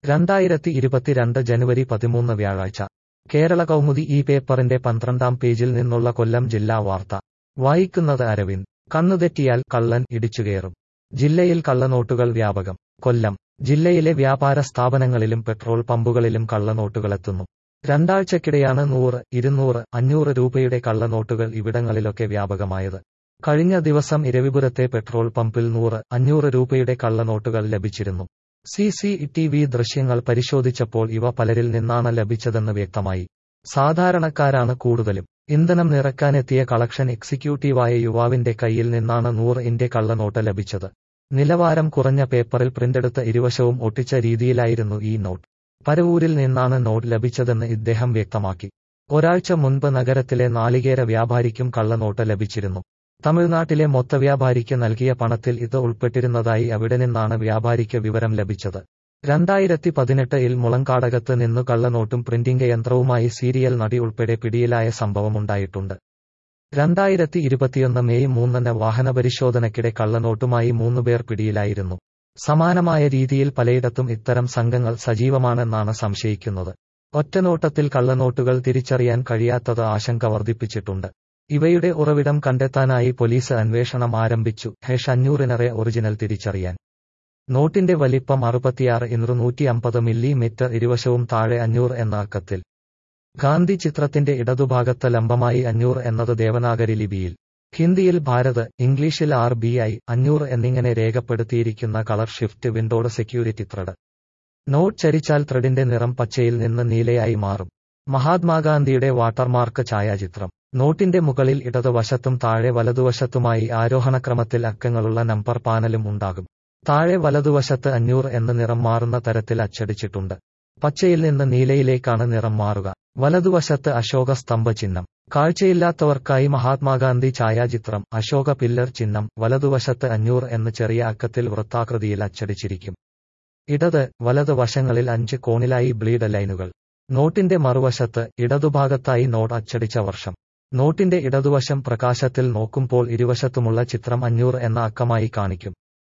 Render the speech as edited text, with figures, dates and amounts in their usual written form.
2022 ജനുവരി 13 വ്യാഴാഴ്ച കേരള കൗമുദി ഈ പേപ്പറിന്റെ 12-ാം പേജിൽ നിന്നുള്ള കൊല്ലം ജില്ലാ വാർത്ത വായിക്കുന്നത് അരവിന്ദ്. കണ്ണുതെറ്റിയാൽ കള്ളൻ ഇടിച്ചുകയറും. ജില്ലയിൽ കള്ളനോട്ടുകൾ വ്യാപകം. കൊല്ലം ജില്ലയിലെ വ്യാപാര സ്ഥാപനങ്ങളിലും പെട്രോൾ പമ്പുകളിലും കള്ളനോട്ടുകളെത്തുന്നു. രണ്ടാഴ്ചക്കിടെയാണ് 100, 200, 500 രൂപയുടെ കള്ളനോട്ടുകൾ ഇവിടങ്ങളിലൊക്കെ വ്യാപകമായത്. കഴിഞ്ഞ ദിവസം ഇരവിപുരത്തെ പെട്രോൾ പമ്പിൽ 100, 500 രൂപയുടെ കള്ളനോട്ടുകൾ ലഭിച്ചിരുന്നു. CCTV ദൃശ്യങ്ങൾ പരിശോധിച്ചപ്പോൾ ഇവ പലരിൽ നിന്നാണ് ലഭിച്ചതെന്ന് വ്യക്തമായി. സാധാരണക്കാരാണ് കൂടുതലും. ഇന്ധനം നിറക്കാനെത്തിയ കളക്ഷൻ എക്സിക്യൂട്ടീവായ യുവാവിന്റെ കയ്യിൽ നിന്നാണ് 100-ന്റെ കള്ളനോട്ട് ലഭിച്ചത്. നിലവാരം കുറഞ്ഞ പേപ്പറിൽ പ്രിന്റെടുത്ത ഇരുവശവും ഒട്ടിച്ച രീതിയിലായിരുന്നു ഈ നോട്ട്. പരവൂരിൽ നിന്നാണ് നോട്ട് ലഭിച്ചതെന്ന് ഇദ്ദേഹം വ്യക്തമാക്കി. ഒരാഴ്ച മുൻപ് നഗരത്തിലെ നാളികേര വ്യാപാരിക്കും കള്ളനോട്ട് ലഭിച്ചിരുന്നു. തമിഴ്നാട്ടിലെ മൊത്തവ്യാപാരിക്ക് നൽകിയ പണത്തിൽ ഇത് ഉൾപ്പെട്ടിരുന്നതായി അവിടെ നിന്നാണ് വ്യാപാരിക്ക് വിവരം ലഭിച്ചത്. 2018-ൽ മുളങ്കാടകത്ത് നിന്നു കള്ളനോട്ടും പ്രിന്റിംഗ് യന്ത്രവുമായി സീരിയൽ നടി ഉൾപ്പെടെ പിടിയിലായ സംഭവമുണ്ടായിട്ടുണ്ട്. 2021 മെയ് 3-ന് വാഹനപരിശോധനയ്ക്കിടെ കള്ളനോട്ടുമായി 3 പേർ പിടിയിലായിരുന്നു. സമാനമായ രീതിയിൽ പലയിടത്തും ഇത്തരം സംഘങ്ങൾ സജീവമാണെന്നാണ് സംശയിക്കുന്നത്. ഒറ്റനോട്ടത്തിൽ കള്ളനോട്ടുകൾ തിരിച്ചറിയാൻ കഴിയാത്തത് ആശങ്ക വർദ്ധിപ്പിച്ചിട്ടുണ്ട്. ഇവയുടെ ഉറവിടം കണ്ടെത്താനായി പോലീസ് അന്വേഷണം ആരംഭിച്ചു. 500-നറെ ഒറിജിനൽ തിരിച്ചറിയാൻ. നോട്ടിന്റെ വലിപ്പം 66 ഇഞ്ച് 150 മില്ലിമീറ്റർ, ഇരുവശവും താഴെ 500 എന്ന അക്കത്തിൽ. ഗാന്ധി ചിത്രത്തിന്റെ ഇടതുഭാഗത്ത് ലംബമായി 500 എന്നത് ദേവനാഗരി ലിപിയിൽ. ഹിന്ദിയിൽ ഭാരത്, ഇംഗ്ലീഷിൽ RBI 500 എന്നിങ്ങനെ രേഖപ്പെടുത്തിയിരിക്കുന്ന colour shift windowed security thread. Note ചരിച്ചാൽ ത്രെഡിന്റെ നിറം പച്ചയിൽ നിന്ന് നീലയായി മാറും. മഹാത്മാഗാന്ധിയുടെ വാട്ടർമാർക്ക് ഛായാചിത്രം. നോട്ടിന്റെ മുകളിൽ ഇടതുവശത്തും താഴെ വലതുവശത്തുമായി ആരോഹണക്രമത്തിൽ അക്കങ്ങളുള്ള നമ്പർ പാനലും ഉണ്ടാകും. താഴെ വലതുവശത്ത് 500 എന്ന് നിറം മാറുന്ന തരത്തിൽ അച്ചടിച്ചിട്ടുണ്ട്. പച്ചയിൽ നിന്ന് നീലയിലേക്കാണ് നിറം മാറുക. വലതുവശത്ത് അശോക സ്തംഭ ചിഹ്നം. കാഴ്ചയില്ലാത്തവർക്കായി മഹാത്മാഗാന്ധി ഛായാചിത്രം, അശോക പില്ലർ ചിഹ്നം. വലതുവശത്ത് 500 എന്ന് ചെറിയ അക്കത്തിൽ വൃത്താകൃതിയിൽ അച്ചടിച്ചിരിക്കും. ഇടത്, വലത് വശങ്ങളിൽ 5 കോണിലായി ബ്ലീഡ് ലൈനുകൾ. നോട്ടിന്റെ മറുവശത്ത് ഇടതുഭാഗത്തായി നോട്ട് അച്ചടിച്ച വർഷം. നോട്ടിന്റെ ഇടതുവശം പ്രകാശത്തിൽ നോക്കുമ്പോൾ ഇരുവശത്തുമുള്ള ചിത്രം 500 എന്ന അക്കമായി കാണിക്കും.